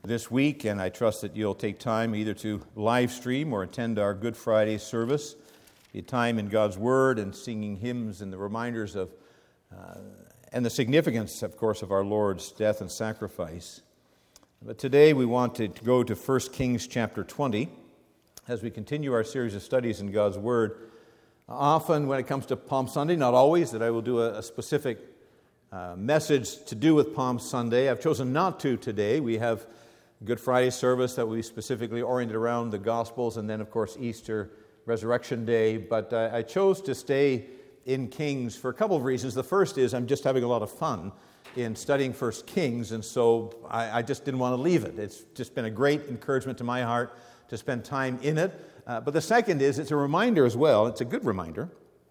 this week, and I trust that you'll take time either to live stream or attend our Good Friday service, the time in God's Word and singing hymns and the reminders of and the significance, of course, of our Lord's death and sacrifice. But today we want to go to 1 Kings chapter 20 as we continue our series of studies in God's Word. Often when it comes to Palm Sunday, not always, that I will do a specific message to do with Palm Sunday. I've chosen not to today. We have Good Friday service that will be specifically oriented around the Gospels, and then, of course, Easter, Resurrection Day. But I chose to stay in Kings for a couple of reasons. The first is I'm just having a lot of fun in studying 1 Kings, and so I just didn't want to leave it. It's just been a great encouragement to my heart to spend time in it. But the second is it's a reminder as well, it's a good reminder,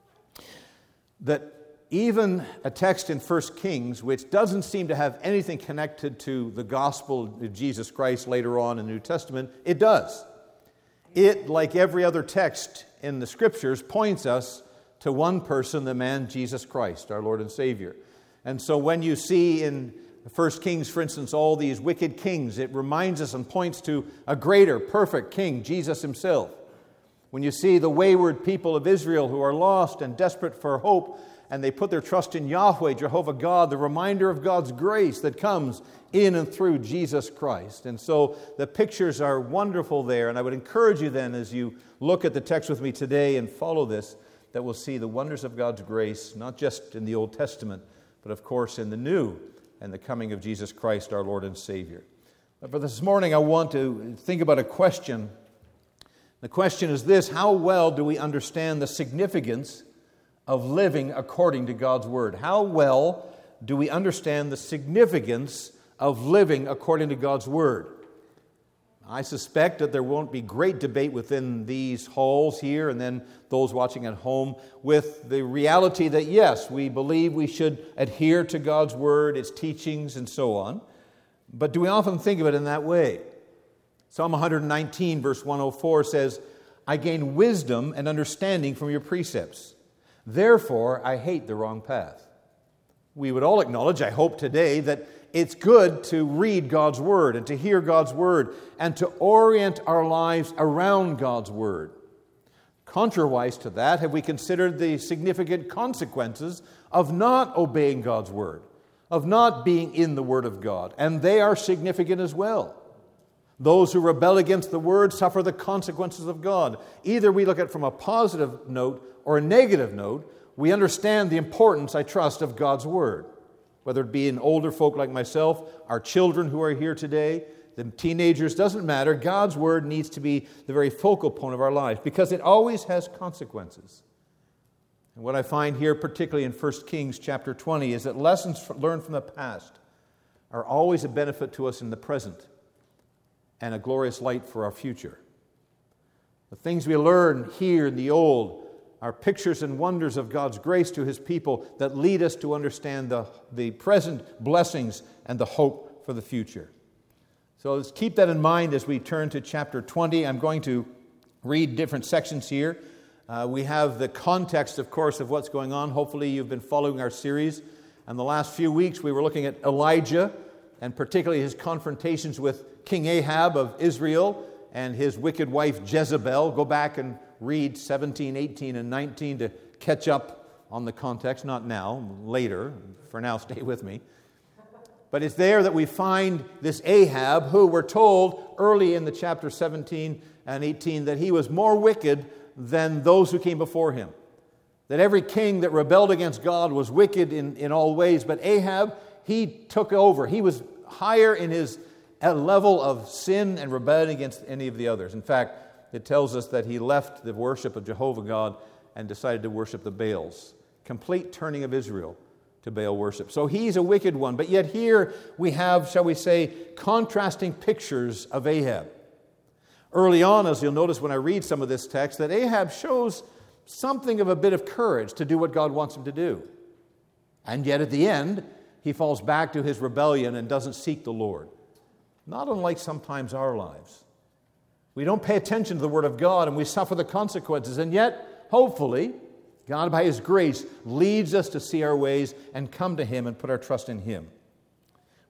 that even a text in 1 Kings, which doesn't seem to have anything connected to the gospel of Jesus Christ later on in the New Testament, it does. It, like every other text in the Scriptures, points us to one person, the man Jesus Christ, our Lord and Savior. And so when you see in 1 Kings, for instance, all these wicked kings, it reminds us and points to a greater, perfect king, Jesus himself. When you see the wayward people of Israel who are lost and desperate for hope, and they put their trust in Yahweh, Jehovah God, the reminder of God's grace that comes in and through Jesus Christ. And so the pictures are wonderful there, and I would encourage you then as you look at the text with me today and follow this, that we'll see the wonders of God's grace, not just in the Old Testament, but of course in the New, and the coming of Jesus Christ, our Lord and Savior. But for this morning, I want to think about a question. The question is this: how well do we understand the significance of living according to God's Word? How well do we understand the significance of living according to God's Word? I suspect that there won't be great debate within these halls here and then those watching at home with the reality that, yes, we believe we should adhere to God's Word, its teachings, and so on. But do we often think of it in that way? Psalm 119, verse 104 says, "I gain wisdom and understanding from your precepts. Therefore, I hate the wrong path." We would all acknowledge, I hope today, that it's good to read God's Word and to hear God's Word and to orient our lives around God's Word. Contrariwise to that, have we considered the significant consequences of not obeying God's Word, of not being in the Word of God? And they are significant as well. Those who rebel against the Word suffer the consequences of God. Either we look at it from a positive note or a negative note, we understand the importance, I trust, of God's Word. Whether it be in older folk like myself, our children who are here today, the teenagers, doesn't matter. God's Word needs to be the very focal point of our life because it always has consequences. And what I find here, particularly in 1 Kings chapter 20, is that lessons learned from the past are always a benefit to us in the present and a glorious light for our future. The things we learn here in the old are pictures and wonders of God's grace to His people that lead us to understand the present blessings and the hope for the future. So let's keep that in mind as we turn to chapter 20. I'm going to read different sections here. We have the context, of course, of what's going on. Hopefully you've been following our series. And the last few weeks we were looking at Elijah and particularly his confrontations with King Ahab of Israel and his wicked wife Jezebel. Go back and read 17, 18, and 19 to catch up on the context. Not now, later. For now, stay with me. But it's there that we find this Ahab, who we're told early in the chapter 17 and 18 that he was more wicked than those who came before him. That every king that rebelled against God was wicked in all ways. But Ahab, he took over. He was higher in his level of sin and rebellion against any of the others. In fact, it tells us that he left the worship of Jehovah God and decided to worship the Baals. Complete turning of Israel to Baal worship. So he's a wicked one. But yet here we have, shall we say, contrasting pictures of Ahab. Early on, as you'll notice when I read some of this text, that Ahab shows something of a bit of courage to do what God wants him to do. And yet at the end, he falls back to his rebellion and doesn't seek the Lord. Not unlike sometimes our lives. We don't pay attention to the Word of God and we suffer the consequences. And yet, hopefully, God by His grace leads us to see our ways and come to Him and put our trust in Him.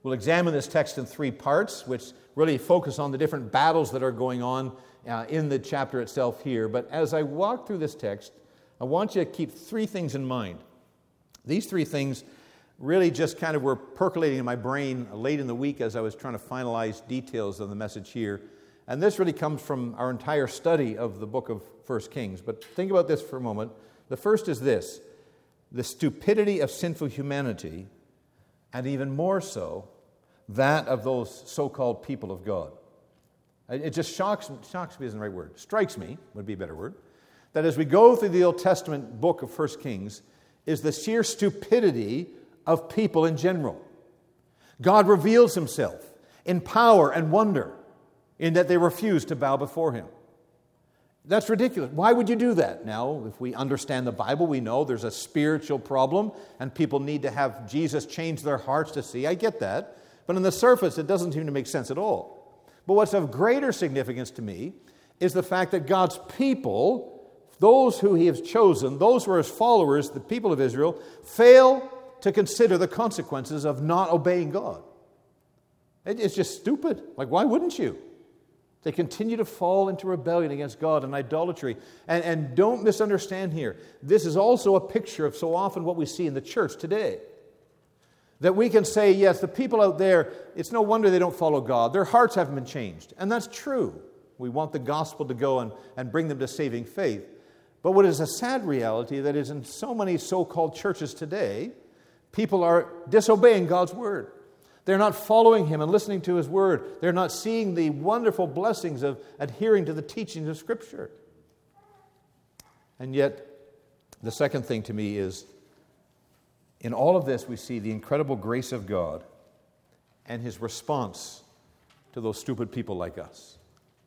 We'll examine this text in 3 parts, which really focus on the different battles that are going on in the chapter itself here. But as I walk through this text, I want you to keep 3 things in mind. These 3 things really just kind of were percolating in my brain late in the week as I was trying to finalize details of the message here. And this really comes from our entire study of the book of 1 Kings. But think about this for a moment. The first is this: the stupidity of sinful humanity, and even more so, that of those so-called people of God. It just shocks me isn't the right word. Strikes me, would be a better word, that as we go through the Old Testament book of 1 Kings, is the sheer stupidity of people in general. God reveals himself in power and wonder in that they refuse to bow before him. That's ridiculous. Why would you do that? Now, if we understand the Bible, we know there's a spiritual problem and people need to have Jesus change their hearts to see. I get that. But on the surface, it doesn't seem to make sense at all. But what's of greater significance to me is the fact that God's people, those who he has chosen, those who are his followers, the people of Israel, fail to consider the consequences of not obeying God. It's just stupid. Like, why wouldn't you? They continue to fall into rebellion against God and idolatry. And don't misunderstand here. This is also a picture of so often what we see in the church today. That we can say, yes, the people out there, it's no wonder they don't follow God. Their hearts haven't been changed. And that's true. We want the gospel to go and bring them to saving faith. But what is a sad reality that is in so many so-called churches today, people are disobeying God's word. They're not following him and listening to his word. They're not seeing the wonderful blessings of adhering to the teachings of Scripture. And yet, the second thing to me is, in all of this, we see the incredible grace of God and his response to those stupid people like us.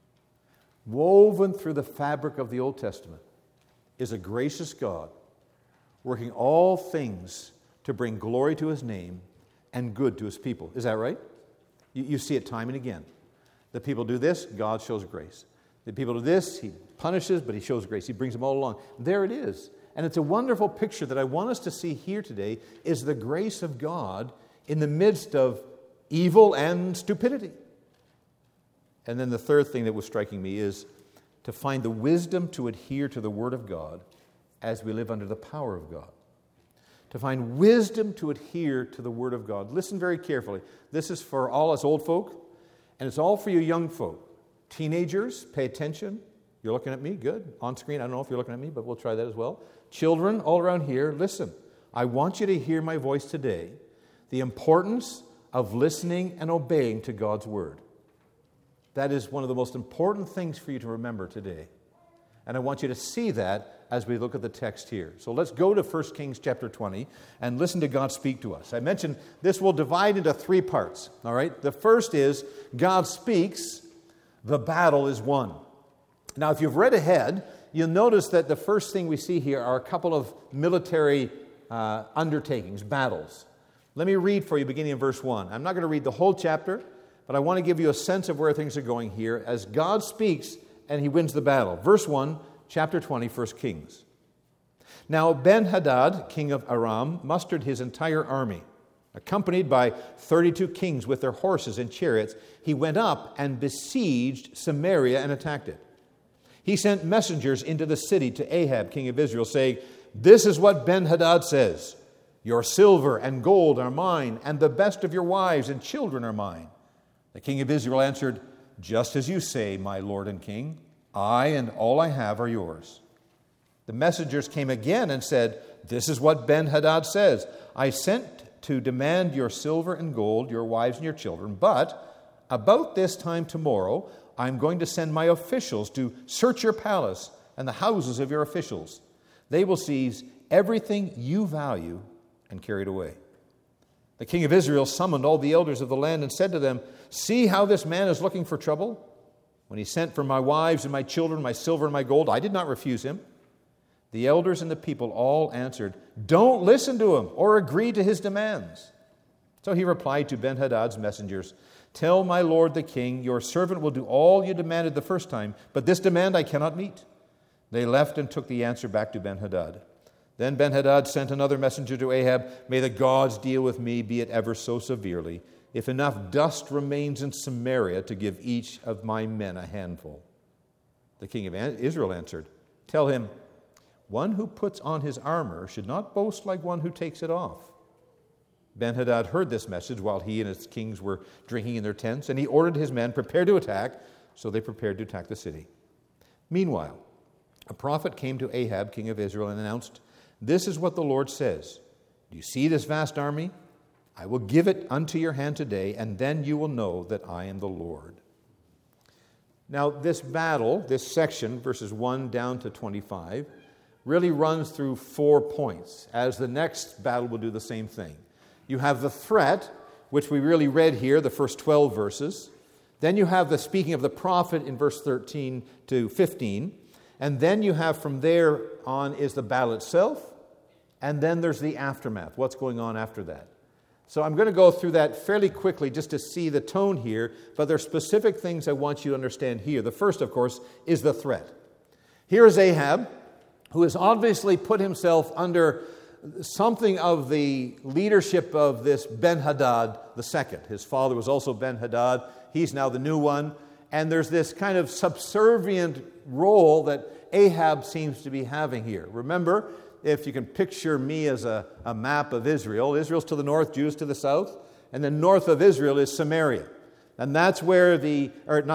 Woven through the fabric of the Old Testament is a gracious God working all things to bring glory to his name and good to his people. Is that right? You see it time and again. The people do this, God shows grace. The people do this, he punishes, but he shows grace. He brings them all along. There it is. And it's a wonderful picture that I want us to see here today is the grace of God in the midst of evil and stupidity. And then the third thing that was striking me is to find the wisdom to adhere to the Word of God as we live under the power of God. To find wisdom to adhere to the Word of God. Listen very carefully. This is for all us old folk, and it's all for you young folk. Teenagers, pay attention. You're looking at me? Good. On screen, I don't know if you're looking at me, but we'll try that as well. Children all around here, listen. I want you to hear my voice today. The importance of listening and obeying to God's Word. That is one of the most important things for you to remember today. And I want you to see that as we look at the text here. So let's go to 1 Kings chapter 20 and listen to God speak to us. I mentioned this will divide into 3 parts. All right? The first is God speaks, the battle is won. Now, if you've read ahead, you'll notice that the first thing we see here are a couple of military undertakings, battles. Let me read for you beginning in verse 1. I'm not going to read the whole chapter, but I want to give you a sense of where things are going here as God speaks and he wins the battle. Verse 1, chapter 20, 1 Kings. Now Ben-Hadad, king of Aram, mustered his entire army. Accompanied by 32 kings with their horses and chariots, he went up and besieged Samaria and attacked it. He sent messengers into the city to Ahab, king of Israel, saying, "This is what Ben-Hadad says, your silver and gold are mine, and the best of your wives and children are mine." The king of Israel answered, "Just as you say, my lord and king, I and all I have are yours." The messengers came again and said, "This is what Ben-Hadad says, I sent to demand your silver and gold, your wives and your children, but about this time tomorrow I'm going to send my officials to search your palace and the houses of your officials. They will seize everything you value and carry it away." The king of Israel summoned all the elders of the land and said to them, "See how this man is looking for trouble? When he sent for my wives and my children, my silver and my gold, I did not refuse him." The elders and the people all answered, "Don't listen to him or agree to his demands." So he replied to Ben-Hadad's messengers, "Tell my lord the king, your servant will do all you demanded the first time, but this demand I cannot meet." They left and took the answer back to Ben-Hadad. Then Ben-Hadad sent another messenger to Ahab, "May the gods deal with me, be it ever so severely, if enough dust remains in Samaria to give each of my men a handful." The king of Israel answered, "Tell him, one who puts on his armor should not boast like one who takes it off." Ben-Hadad heard this message while he and his kings were drinking in their tents, and he ordered his men, "Prepare to attack." So they prepared to attack the city. Meanwhile, a prophet came to Ahab, king of Israel, and announced, "This is what the Lord says. Do you see this vast army? I will give it unto your hand today, and then you will know that I am the Lord." Now, this battle, this section, verses 1 down to 25, really runs through 4 points, as the next battle will do the same thing. You have the threat, which we really read here, the first 12 verses. Then you have the speaking of the prophet in verse 13 to 15. And then you have from there on is the battle itself. And then there's the aftermath. What's going on after that? So I'm going to go through that fairly quickly just to see the tone here. But there are specific things I want you to understand here. The first, of course, is the threat. Here is Ahab, who has obviously put himself under something of the leadership of this Ben-Hadad II. His father was also Ben-Hadad. He's now the new one. And there's this kind of subservient role that Ahab seems to be having here. Remember, if you can picture me as a map of Israel, Israel's to the north, Judah's to the south, and then north of Israel is Samaria. And that's where the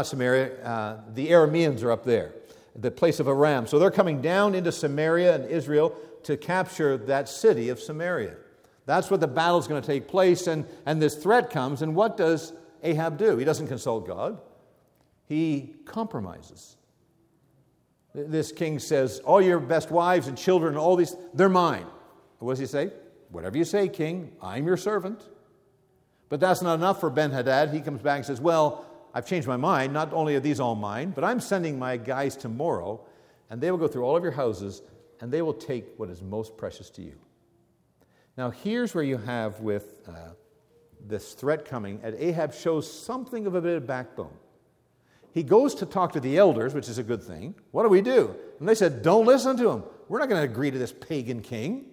Arameans are up there, the place of Aram. So they're coming down into Samaria and Israel to capture that city of Samaria. That's what the battle's going to take place, and this threat comes, and what does Ahab do? He doesn't consult God. He compromises. This king says, "All your best wives and children and all these, they're mine." What does he say? "Whatever you say, king, I'm your servant." But that's not enough for Ben-Hadad. He comes back and says, "Well, I've changed my mind. Not only are these all mine, but I'm sending my guys tomorrow, and they will go through all of your houses, and they will take what is most precious to you." Now, here's where you have with this threat coming, and Ahab shows something of a bit of backbone. He goes to talk to the elders, which is a good thing. What do we do? And they said, "Don't listen to him. We're not going to agree to this pagan king."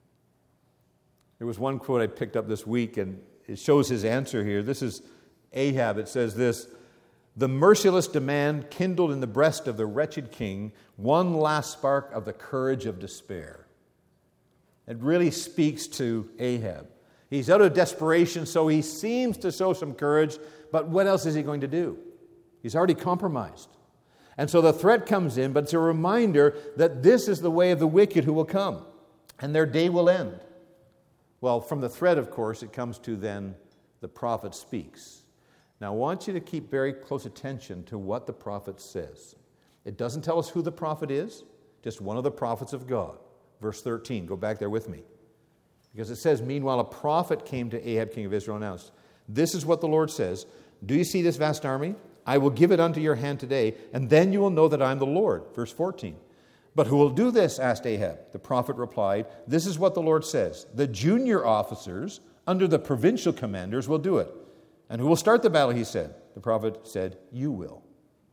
There was one quote I picked up this week, and it shows his answer here. This is Ahab. It says this: "The merciless demand kindled in the breast of the wretched king one last spark of the courage of despair." It really speaks to Ahab. He's out of desperation, so he seems to show some courage, but what else is he going to do? He's already compromised. And so the threat comes in, but it's a reminder that this is the way of the wicked who will come, and their day will end. Well, from the threat, of course, it comes to then the prophet speaks. Now, I want you to keep very close attention to what the prophet says. It doesn't tell us who the prophet is, just one of the prophets of God. Verse 13, go back there with me. Because it says, "Meanwhile, a prophet came to Ahab, king of Israel, and announced, 'This is what the Lord says. Do you see this vast army? I will give it unto your hand today, and then you will know that I am the Lord.'" Verse 14. "But who will do this?" asked Ahab. The prophet replied, "This is what the Lord says. The junior officers under the provincial commanders will do it." "And who will start the battle?" he said. The prophet said, "You will."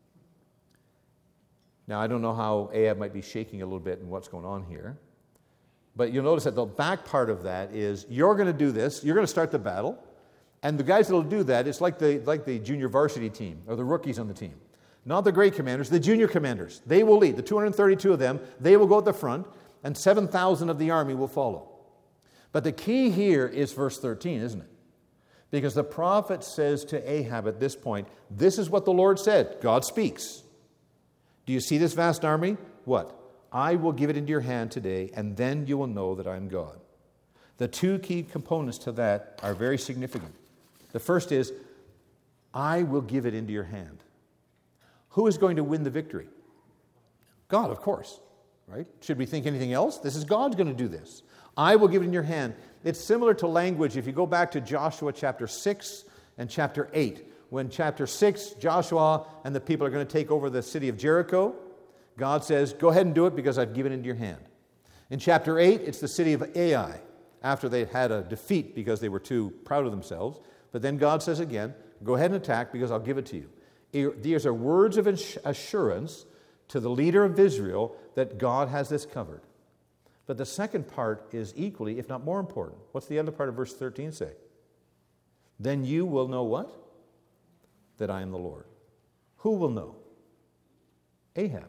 Now, I don't know how Ahab might be shaking a little bit in what's going on here. But you'll notice that the back part of that is, you're going to do this, you're going to start the battle, and the guys that will do that, it's like the junior varsity team, or the rookies on the team. Not the great commanders, the junior commanders. They will lead. The 232 of them, they will go at the front, and 7,000 of the army will follow. But the key here is verse 13, isn't it? Because the prophet says to Ahab at this point, "This is what the Lord said." God speaks. "Do you see this vast army? What? I will give it into your hand today, and then you will know that I am God." The two key components to that are very significant. The first is, I will give it into your hand. Who is going to win the victory? God, of course, right? Should we think anything else? This is God's going to do this. I will give it in your hand. It's similar to language if you go back to Joshua chapter 6 and chapter 8. When chapter 6, Joshua and the people are going to take over the city of Jericho, God says, "Go ahead and do it because I've given it into your hand." In chapter 8, it's the city of Ai, after they had a defeat because they were too proud of themselves. But then God says again, "Go ahead and attack because I'll give it to you." These are words of assurance to the leader of Israel that God has this covered. But the second part is equally, if not more important. What's the other part of verse 13 say? then you will know what? That I am the Lord. Who will know? Ahab.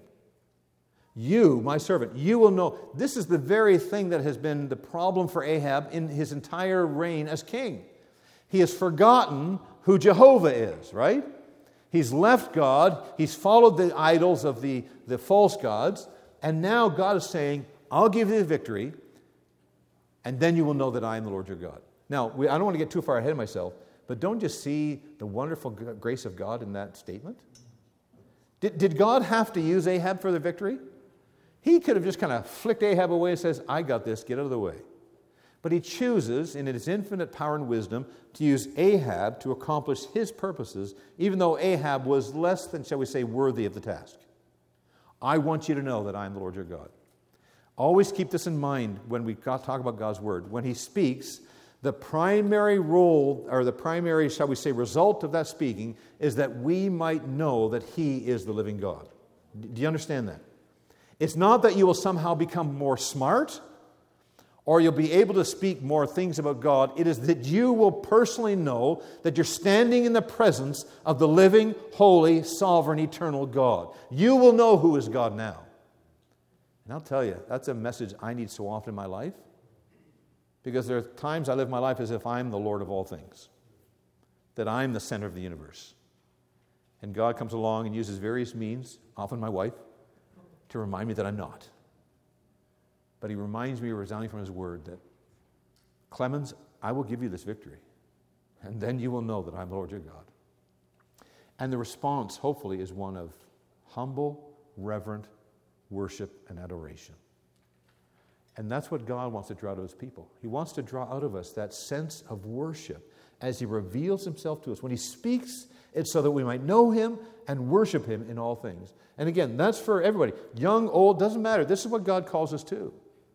You, my servant, you will know. This is the very thing that has been the problem for Ahab in his entire reign as king. He has forgotten who Jehovah is, right? He's left God. He's followed the idols of the false gods. And now God is saying, I'll give you the victory, and then you will know that I am the Lord your God. Now, I don't want to get too far ahead of myself, but don't just see the wonderful grace of God in that statement? Did God have to use Ahab for the victory? He could have just kind of flicked Ahab away and says, I got this, get out of the way. But he chooses, in his infinite power and wisdom, to use Ahab to accomplish his purposes, even though Ahab was less than, shall we say, worthy of the task. I want you to know that I am the Lord your God. Always keep this in mind when we talk about God's word. When he speaks, the primary role, or the primary, shall we say, result of that speaking is that we might know that he is the living God. Do you understand that? It's not that you will somehow become more smart or you'll be able to speak more things about God. It is that you will personally know that you're standing in the presence of the living, holy, sovereign, eternal God. You will know who is God now. And I'll tell you, that's a message I need so often in my life, because there are times I live my life as if I'm the Lord of all things, that I'm the center of the universe. And God comes along and uses various means, often my wife, to remind me that I'm not. But he reminds me resounding from his word that, Clemens, I will give you this victory, and then you will know that I'm the Lord your God. And the response, hopefully, is one of humble, reverent worship and adoration. And that's what God wants to draw out of his people. He wants to draw out of us that sense of worship as he reveals himself to us. When he speaks, it's so that we might know him and worship him in all things. And again, that's for everybody. Young, old, doesn't matter. This is what God calls us to.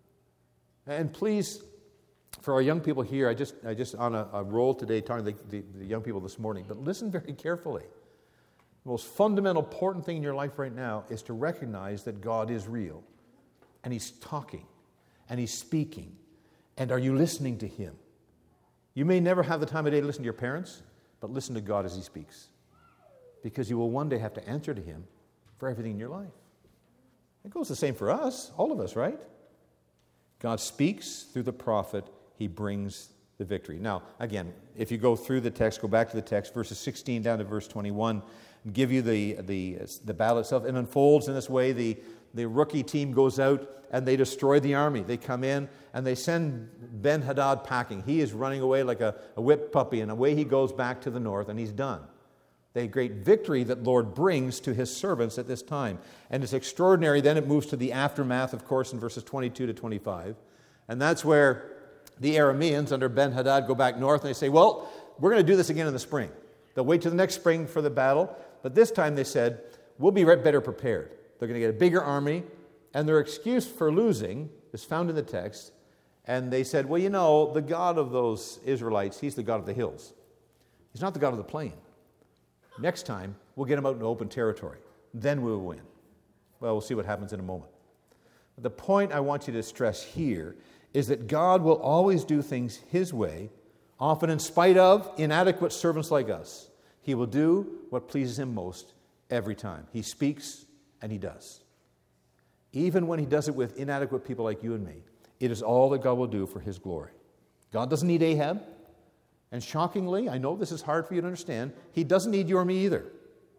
And please, for our young people here, I just on a roll today talking to the young people this morning, but listen very carefully. The most fundamental, important thing in your life right now is to recognize that God is real. And he's talking. And he's speaking. And are you listening to him? You may never have the time of day to listen to your parents, but listen to God as he speaks. Because you will one day have to answer to him for everything in your life. It goes the same for us, all of us, right? God speaks through the prophet. He brings the victory. Now, again, if you go through the text, go back to the text, verses 16 down to verse 21, and give you the battle itself. It unfolds in this way. The rookie team goes out and they destroy the army. They come in and they send Ben-Hadad packing. He is running away like a whipped puppy, and away he goes back to the north, and he's done. The great victory that Lord brings to his servants at this time. And it's extraordinary. Then it moves to the aftermath, of course, in verses 22 to 25. And that's where the Arameans under Ben-Hadad go back north and they say, well, we're going to do this again in the spring. They'll wait till the next spring for the battle. But this time they said, we'll be better prepared. They're going to get a bigger army. And their excuse for losing is found in the text. And they said, well, you know, the God of those Israelites, he's the God of the hills. He's not the God of the plain. Next time, we'll get him out in open territory. Then we'll win. Well, we'll see what happens in a moment. But the point I want you to stress here is that God will always do things his way, often in spite of inadequate servants like us. He will do what pleases him most every time. He speaks and he does. Even when he does it with inadequate people like you and me, it is all that God will do for his glory. God doesn't need Ahab. And shockingly, I know this is hard for you to understand, he doesn't need you or me either.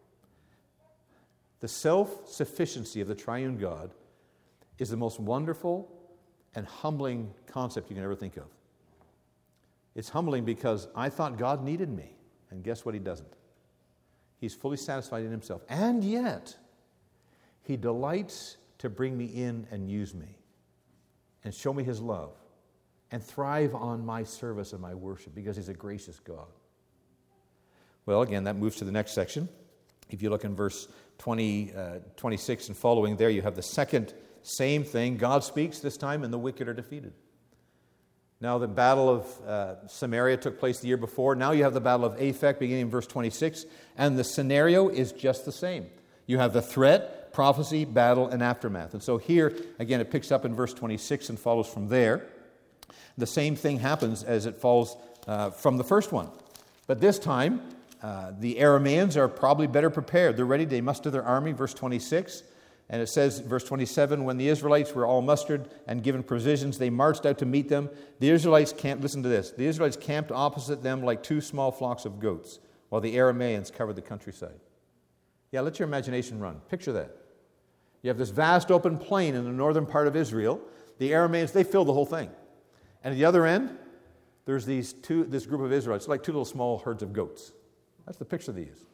The self-sufficiency of the triune God is the most wonderful and humbling concept you can ever think of. It's humbling because I thought God needed me, and guess what? He doesn't. He's fully satisfied in himself. And yet, he delights to bring me in and use me and show me his love and thrive on my service and my worship because he's a gracious God. Well, again, that moves to the next section. If you look in verse 26 and following there, you have the second same thing. God speaks this time, and the wicked are defeated. Now, the battle of Samaria took place the year before. Now you have the battle of Aphek beginning in verse 26, and the scenario is just the same. You have the threat, prophecy, battle, and aftermath. And so here, again, it picks up in verse 26 and follows from there. The same thing happens as it falls from the first one. But this time, the Arameans are probably better prepared. They're ready. They muster their army, verse 26. And it says, verse 27, when the Israelites were all mustered and given provisions, they marched out to meet them. The Israelites camped, listen to this, the Israelites camped opposite them like two small flocks of goats, while the Arameans covered the countryside. Yeah, let your imagination run. Picture that. You have this vast open plain in the northern part of Israel. The Arameans, they fill the whole thing. And at the other end, there's this group of Israelites, like two little small herds of goats. That's the picture they use.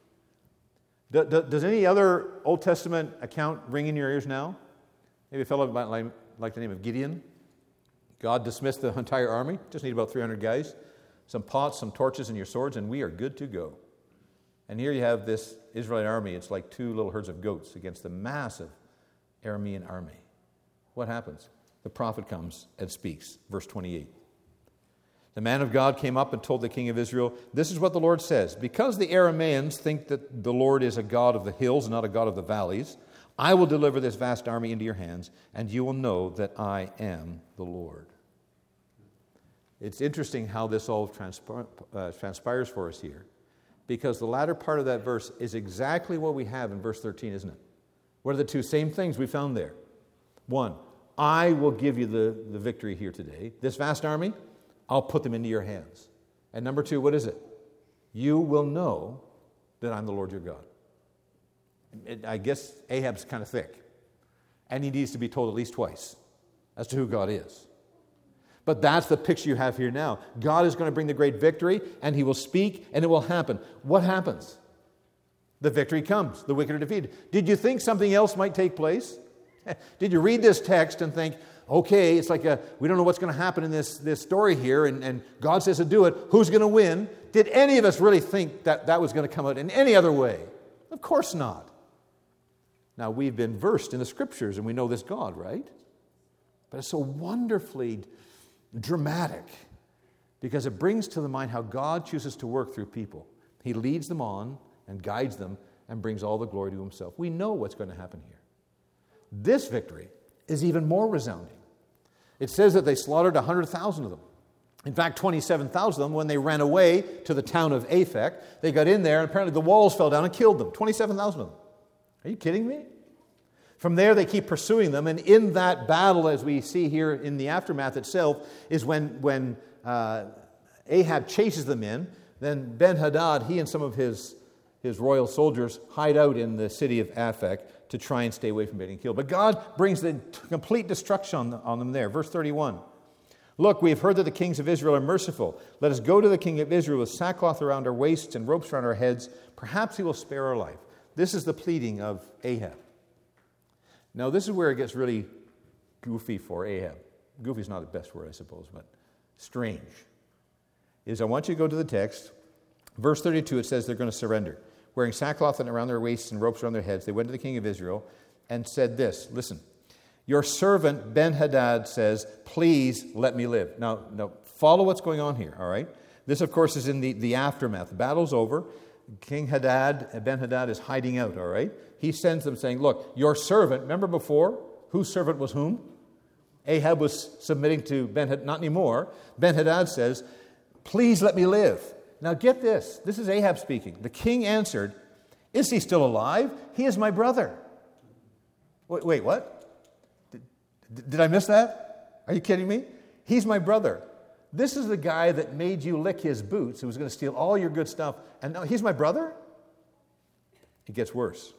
Does any other Old Testament account ring in your ears now? Maybe a fellow like the name of Gideon. God dismissed the entire army. Just need about 300 guys, some pots, some torches, and your swords, and we are good to go. And here you have this Israelite army. It's like two little herds of goats against the massive Aramean army. What happens? The prophet comes and speaks. Verse 28. The man of God came up and told the king of Israel, this is what the Lord says, because the Arameans think that the Lord is a God of the hills and not a God of the valleys, I will deliver this vast army into your hands, and you will know that I am the Lord. It's interesting how this all transpires for us here, because the latter part of that verse is exactly what we have in verse 13, isn't it? What are the two same things we found there? One, I will give you the victory here today. This vast army, I'll put them into your hands. And number two, what is it? You will know that I'm the Lord your God. I guess Ahab's kind of thick. And he needs to be told at least twice as to who God is. But that's the picture you have here now. God is going to bring the great victory, and he will speak, and it will happen. What happens? The victory comes. The wicked are defeated. Did you think something else might take place? Did you read this text and think, okay, it's like we don't know what's going to happen in this story here, and God says to do it. Who's going to win? Did any of us really think that was going to come out in any other way? Of course not. Now, we've been versed in the Scriptures, and we know this God, right? But it's so wonderfully dramatic because it brings to the mind how God chooses to work through people. He leads them on and guides them and brings all the glory to himself. We know what's going to happen here. This victory is even more resounding. It says that they slaughtered 100,000 of them. In fact, 27,000 of them, when they ran away to the town of Aphek, they got in there and apparently the walls fell down and killed them. 27,000 of them. Are you kidding me? From there, they keep pursuing them, and in that battle, as we see here in the aftermath itself, is when Ahab chases them in, then Ben-Hadad, he and some of his royal soldiers hide out in the city of Aphek to try and stay away from getting killed. But God brings the complete destruction on them there. Verse 31. Look, we have heard that the kings of Israel are merciful. Let us go to the king of Israel with sackcloth around our waists and ropes around our heads. Perhaps he will spare our life. This is the pleading of Ahab. Now, this is where it gets really goofy for Ahab. Goofy is not the best word, I suppose, but strange. I want you to go to the text. Verse 32, it says they're going to surrender. Wearing sackcloth around their waists and ropes around their heads, they went to the king of Israel and said this. Listen, your servant Ben-Hadad says, please let me live. Now, follow what's going on here, all right? This, of course, is in the aftermath. The battle's over. King Ben-Hadad is hiding out, all right? He sends them saying, look, your servant, remember before, whose servant was whom? Ahab was submitting to Ben-Hadad, not anymore. Ben-Hadad says, please let me live. Now get this. This is Ahab speaking. The king answered, is he still alive? He is my brother. Wait, what? Did I miss that? Are you kidding me? He's my brother. This is the guy that made you lick his boots, who was going to steal all your good stuff, and now he's my brother? It gets worse.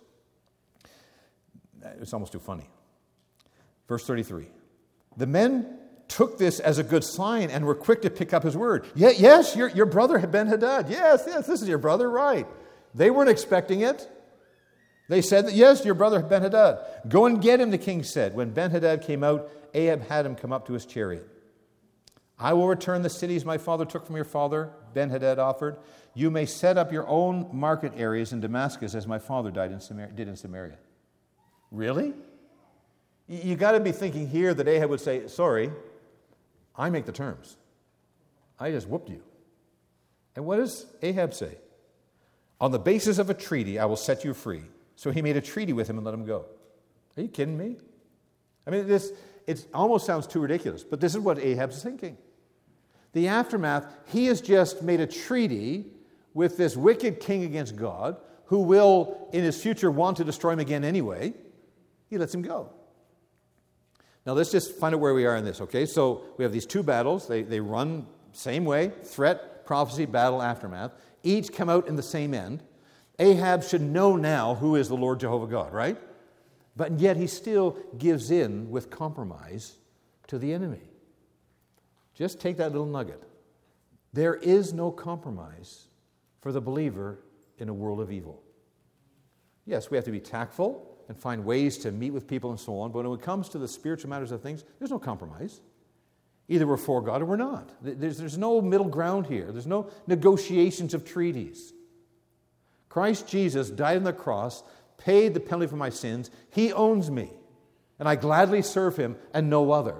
It's almost too funny. Verse 33. The men took this as a good sign and were quick to pick up his word. Yes, your brother Ben-Hadad. Yes, this is your brother, right. They weren't expecting it. They said, yes, your brother Ben-Hadad. Go and get him, the king said. When Ben-Hadad came out, Ahab had him come up to his chariot. I will return the cities my father took from your father, Ben-Hadad offered. You may set up your own market areas in Damascus as my father did in Samaria. Really? You got to be thinking here that Ahab would say, sorry, I make the terms. I just whooped you. And what does Ahab say? On the basis of a treaty, I will set you free. So he made a treaty with him and let him go. Are you kidding me? I mean, it almost sounds too ridiculous, but this is what Ahab's thinking. The aftermath, he has just made a treaty with this wicked king against God, who will, in his future, want to destroy him again anyway, he lets him go. Now, let's just find out where we are in this, okay? So we have these two battles. They run same way, threat, prophecy, battle, aftermath. Each come out in the same end. Ahab should know now who is the Lord Jehovah God, right? But yet he still gives in with compromise to the enemy. Just take that little nugget. There is no compromise for the believer in a world of evil. Yes, we have to be tactful and find ways to meet with people and so on, but when it comes to the spiritual matters of things, there's no compromise. Either we're for God or we're not. There's no middle ground here. There's no negotiations of treaties. Christ Jesus died on the cross, paid the penalty for my sins. He owns me, and I gladly serve him and no other.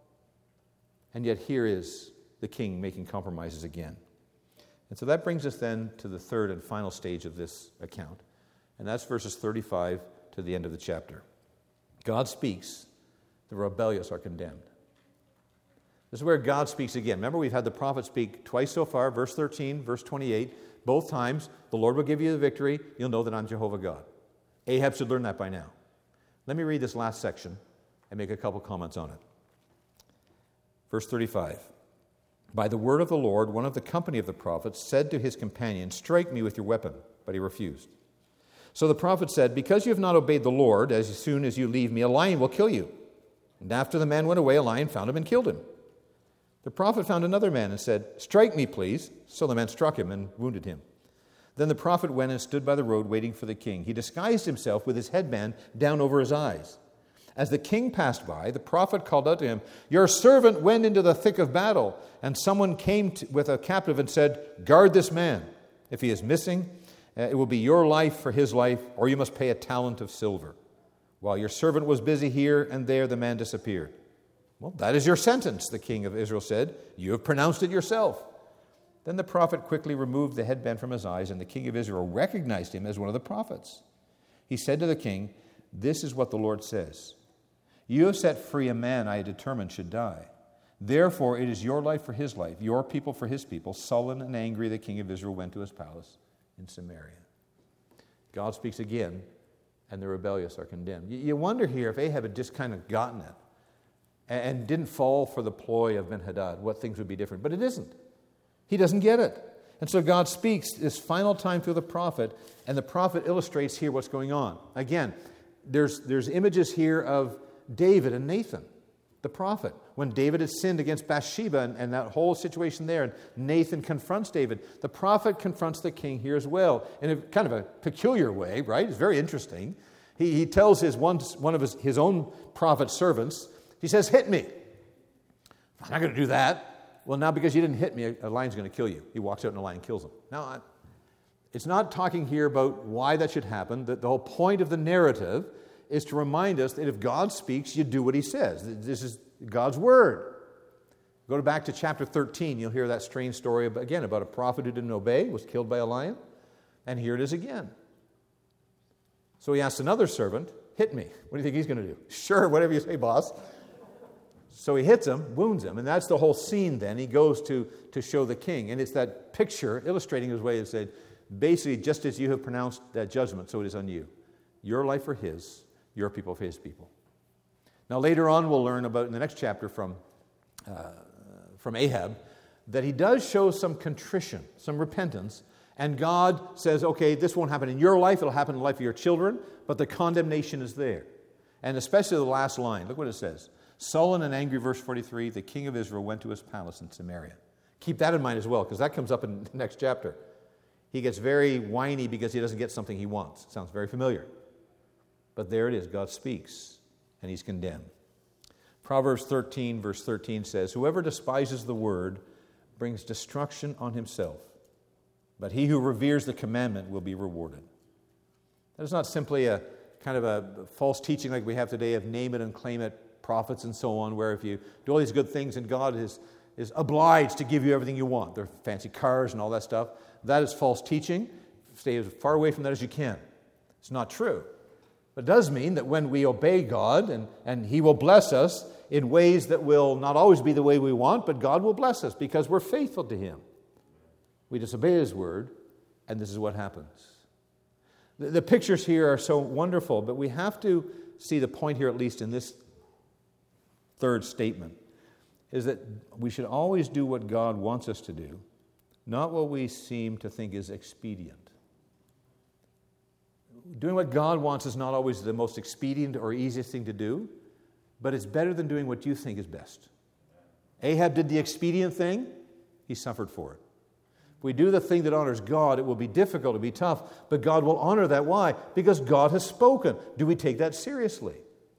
And yet here is the king making compromises again. And so that brings us then to the third and final stage of this account, and that's verses 35 to the end of the chapter. God speaks, the rebellious are condemned. This is where God speaks again. Remember, we've had the prophet speak twice so far, verse 13, verse 28. Both times, the Lord will give you the victory. You'll know that I'm Jehovah God. Ahab should learn that by now. Let me read this last section and make a couple comments on it. Verse 35. By the word of the Lord, one of the company of the prophets said to his companion, strike me with your weapon, but he refused. So the prophet said, because you have not obeyed the Lord, as soon as you leave me, a lion will kill you. And after the man went away, a lion found him and killed him. The prophet found another man and said, strike me, please. So the man struck him and wounded him. Then the prophet went and stood by the road waiting for the king. He disguised himself with his headband down over his eyes. As the king passed by, the prophet called out to him, your servant went into the thick of battle, and someone came with a captive and said, guard this man. If he is missing, it will be your life for his life, or you must pay a talent of silver. While your servant was busy here and there, the man disappeared. Well, that is your sentence, the king of Israel said. You have pronounced it yourself. Then the prophet quickly removed the headband from his eyes, and the king of Israel recognized him as one of the prophets. He said to the king, this is what the Lord says. You have set free a man I had determined should die. Therefore, it is your life for his life, your people for his people. Sullen and angry, the king of Israel went to his palace in Samaria. God speaks again, and the rebellious are condemned. You wonder here if Ahab had just kind of gotten it and didn't fall for the ploy of Ben-Hadad, what things would be different. But it isn't. He doesn't get it. And so God speaks this final time through the prophet, and the prophet illustrates here what's going on. Again, there's images here of David and Nathan, the prophet. When David had sinned against Bathsheba and that whole situation there, and Nathan confronts David, the prophet confronts the king here as well in a kind of a peculiar way, right? It's very interesting. He tells one of his own prophet servants, he says, hit me. I'm not going to do that. Well, now because you didn't hit me, a lion's going to kill you. He walks out and a lion kills him. Now, it's not talking here about why that should happen. The whole point of the narrative is to remind us that if God speaks, you do what he says. This is God's word. Go back to chapter 13. You'll hear that strange story again about a prophet who didn't obey, was killed by a lion. And here it is again. So he asks another servant, hit me. What do you think he's going to do? Sure, whatever you say, boss. So he hits him, wounds him, and that's the whole scene then. He goes to show the king. And it's that picture illustrating his way of saying, basically, just as you have pronounced that judgment, so it is on you. Your life for his, your people for his people. Now later on we'll learn about in the next chapter from Ahab that he does show some contrition, some repentance, and God says, okay, this won't happen in your life, it'll happen in the life of your children, but the condemnation is there. And especially the last line, look what it says. Sullen and angry, verse 43, the king of Israel went to his palace in Samaria. Keep that in mind as well, because that comes up in the next chapter. He gets very whiny because he doesn't get something he wants. Sounds very familiar. But there it is, God speaks, and he's condemned. Proverbs 13, verse 13 says, whoever despises the word brings destruction on himself, but he who reveres the commandment will be rewarded. That is not simply a kind of a false teaching like we have today of name it and claim it prophets and so on, where if you do all these good things and God is obliged to give you everything you want, their fancy cars and all that stuff, that is false teaching. Stay as far away from that as you can. It's not true. But it does mean that when we obey God, and he will bless us in ways that will not always be the way we want, but God will bless us because we're faithful to him. We disobey his word, and this is what happens. The pictures here are so wonderful, but we have to see the point here, at least in this third statement, is that we should always do what God wants us to do, not what we seem to think is expedient. Doing what God wants is not always the most expedient or easiest thing to do, but it's better than doing what you think is best. Ahab did the expedient thing. He suffered for it. If we do the thing that honors God, it will be difficult, it'll be tough, but God will honor that. Why? Because God has spoken. Do we take that seriously?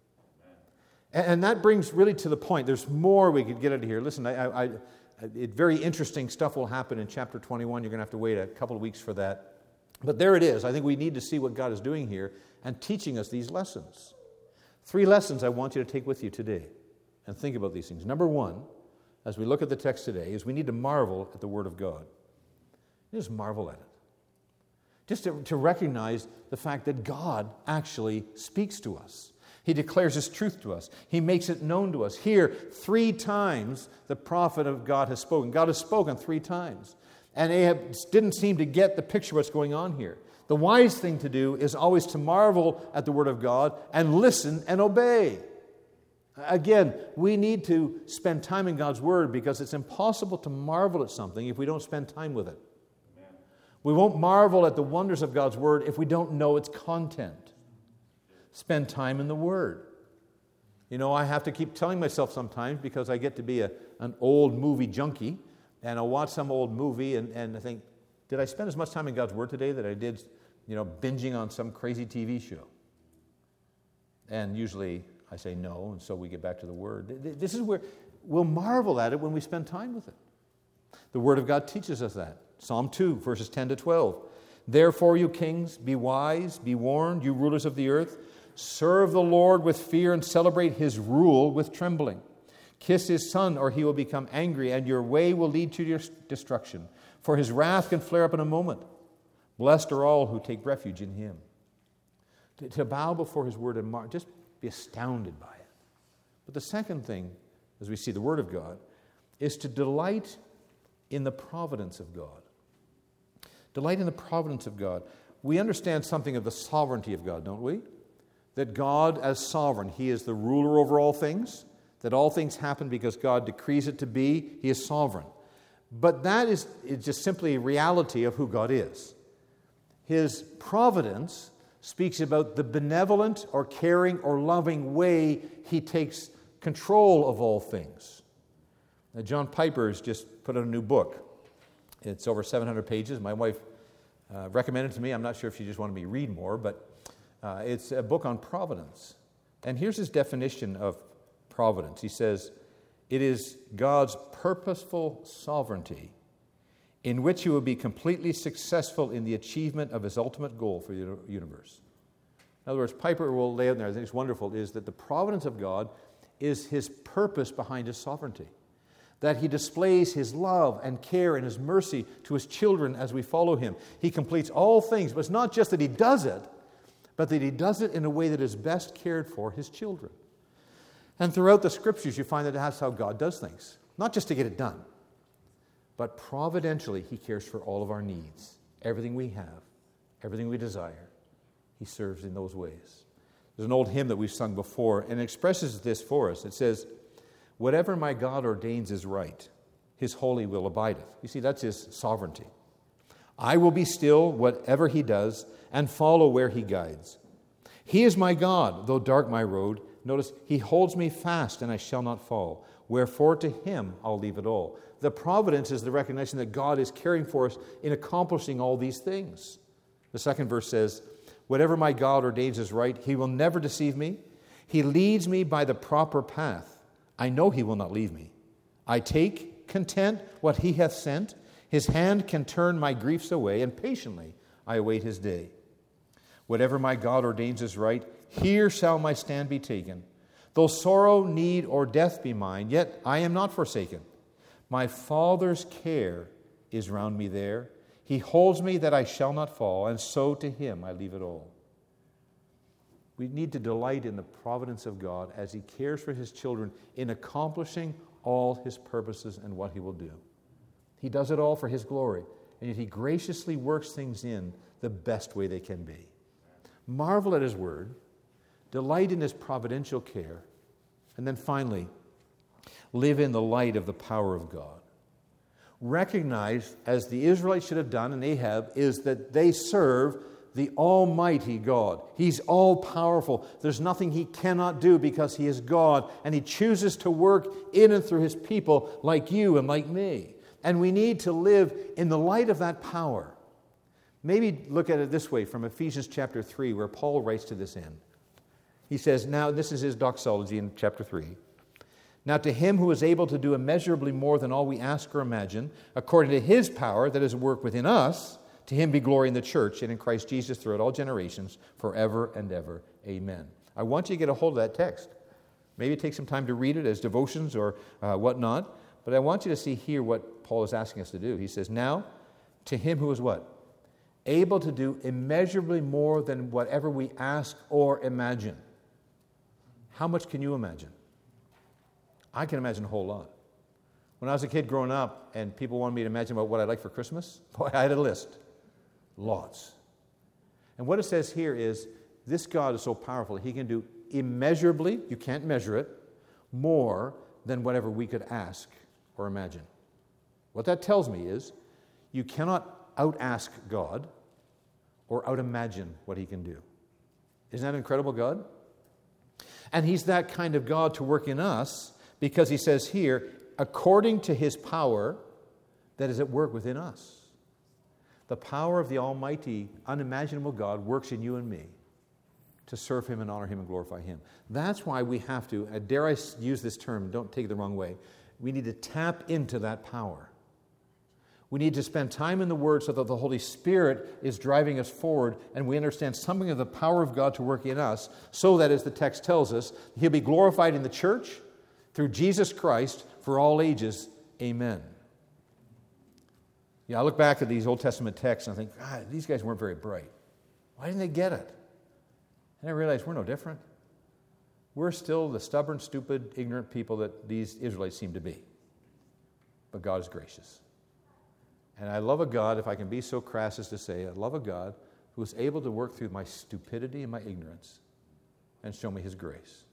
And that brings really to the point. There's more we could get into here. Listen, very interesting stuff will happen in chapter 21. You're going to have to wait a couple of weeks for that. But there it is. I think we need to see what God is doing here and teaching us these lessons. 3 lessons I want you to take with you today and think about these things. Number 1, as we look at the text today, is we need to marvel at the Word of God. Just marvel at it. Just to recognize the fact that God actually speaks to us. He declares His truth to us. He makes it known to us. Here, 3 times the prophet of God has spoken. God has spoken 3 times. And Ahab didn't seem to get the picture of what's going on here. The wise thing to do is always to marvel at the Word of God and listen and obey. Again, we need to spend time in God's Word because it's impossible to marvel at something if we don't spend time with it. Amen. We won't marvel at the wonders of God's Word if we don't know its content. Spend time in the Word. You know, I have to keep telling myself sometimes because I get to be an old movie junkie, and I'll watch some old movie and I think, did I spend as much time in God's Word today that I did, binging on some crazy TV show? And usually I say no, and so we get back to the Word. This is where we'll marvel at it when we spend time with it. The Word of God teaches us that. Psalm 2, verses 10 to 12. Therefore, you kings, be wise, be warned, you rulers of the earth. Serve the Lord with fear and celebrate His rule with trembling. Kiss His Son, or He will become angry, and your way will lead to your destruction. For His wrath can flare up in a moment. Blessed are all who take refuge in Him. To bow before His Word and just be astounded by it. But the second thing, as we see the Word of God, is to delight in the providence of God. Delight in the providence of God. We understand something of the sovereignty of God, don't we? That God, as sovereign, He is the ruler over all things, that all things happen because God decrees it to be. He is sovereign. But that is just simply a reality of who God is. His providence speaks about the benevolent or caring or loving way He takes control of all things. Now, John Piper has just put out a new book. It's over 700 pages. My wife recommended it to me. I'm not sure if she just wanted me to read more, but it's a book on providence. And here's his definition of providence. He says, it is God's purposeful sovereignty in which He will be completely successful in the achievement of His ultimate goal for the universe. In other words, Piper will lay out there, I think it's wonderful, is that the providence of God is His purpose behind His sovereignty. That He displays His love and care and His mercy to His children as we follow Him. He completes all things, but it's not just that He does it, but that He does it in a way that is best cared for His children. And throughout the Scriptures, you find that that's how God does things. Not just to get it done, but providentially, He cares for all of our needs. Everything we have, everything we desire, He serves in those ways. There's an old hymn that we've sung before, and it expresses this for us. It says, whatever my God ordains is right, His holy will abideth. You see, that's His sovereignty. I will be still, whatever He does, and follow where He guides. He is my God, though dark my road. Notice, He holds me fast, and I shall not fall. Wherefore to Him I'll leave it all. The providence is the recognition that God is caring for us in accomplishing all these things. The second verse says, whatever my God ordains is right, He will never deceive me. He leads me by the proper path. I know He will not leave me. I take content what He hath sent. His hand can turn my griefs away, and patiently I await His day. Whatever my God ordains is right, here shall my stand be taken. Though sorrow, need, or death be mine, yet I am not forsaken. My Father's care is round me there. He holds me that I shall not fall, and so to Him I leave it all. We need to delight in the providence of God as He cares for His children in accomplishing all His purposes and what He will do. He does it all for His glory, and yet He graciously works things in the best way they can be. Marvel at His Word, delight in His providential care, and then finally, live in the light of the power of God. Recognize, as the Israelites should have done, and Ahab, is that they serve the Almighty God. He's all-powerful. There's nothing He cannot do because He is God, and He chooses to work in and through His people like you and like me. And we need to live in the light of that power. Maybe look at it this way from Ephesians chapter 3, where Paul writes to this end. He says, now, this is his doxology in chapter 3. Now to Him who is able to do immeasurably more than all we ask or imagine, according to His power that is at work within us, to Him be glory in the church and in Christ Jesus throughout all generations, forever and ever. Amen. I want you to get a hold of that text. Maybe take some time to read it as devotions or whatnot, but I want you to see here what Paul is asking us to do. He says, now to Him who is what? Able to do immeasurably more than whatever we ask or imagine. How much can you imagine? I can imagine a whole lot. When I was a kid growing up and people wanted me to imagine about what I'd like for Christmas, boy, I had a list. Lots. And what it says here is, this God is so powerful, He can do immeasurably, you can't measure it, more than whatever we could ask or imagine. What that tells me is, you cannot out-ask God or out-imagine what He can do. Isn't that an incredible God? And He's that kind of God to work in us, because He says here, according to His power that is at work within us. The power of the Almighty, unimaginable God works in you and me to serve Him and honor Him and glorify Him. That's why we have to, dare I use this term, don't take it the wrong way, we need to tap into that power. We need to spend time in the Word so that the Holy Spirit is driving us forward and we understand something of the power of God to work in us, so that, as the text tells us, He'll be glorified in the church through Jesus Christ for all ages. Amen. Yeah, I look back at these Old Testament texts and I think, God, these guys weren't very bright. Why didn't they get it? And I realize we're no different. We're still the stubborn, stupid, ignorant people that these Israelites seem to be. But God is gracious. And I love a God, if I can be so crass as to say, I love a God who is able to work through my stupidity and my ignorance and show me His grace.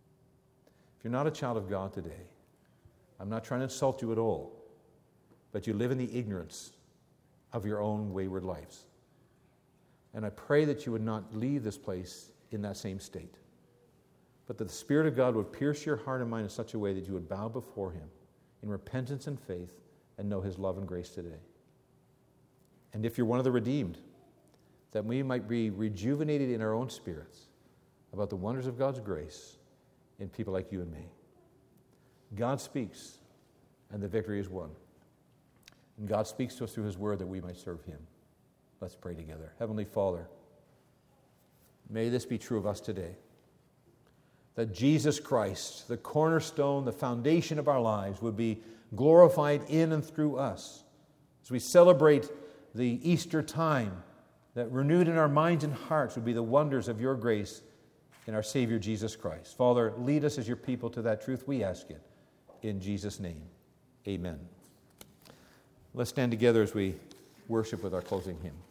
If you're not a child of God today, I'm not trying to insult you at all, but you live in the ignorance of your own wayward lives. And I pray that you would not leave this place in that same state, but that the Spirit of God would pierce your heart and mind in such a way that you would bow before Him in repentance and faith and know His love and grace today. And if you're one of the redeemed, that we might be rejuvenated in our own spirits about the wonders of God's grace in people like you and me. God speaks, and the victory is won. And God speaks to us through His Word that we might serve Him. Let's pray together. Heavenly Father, may this be true of us today, that Jesus Christ, the cornerstone, the foundation of our lives, would be glorified in and through us as we celebrate the Easter time, that renewed in our minds and hearts would be the wonders of Your grace in our Savior Jesus Christ. Father, lead us as Your people to that truth, we ask it. In Jesus' name, amen. Let's stand together as we worship with our closing hymn.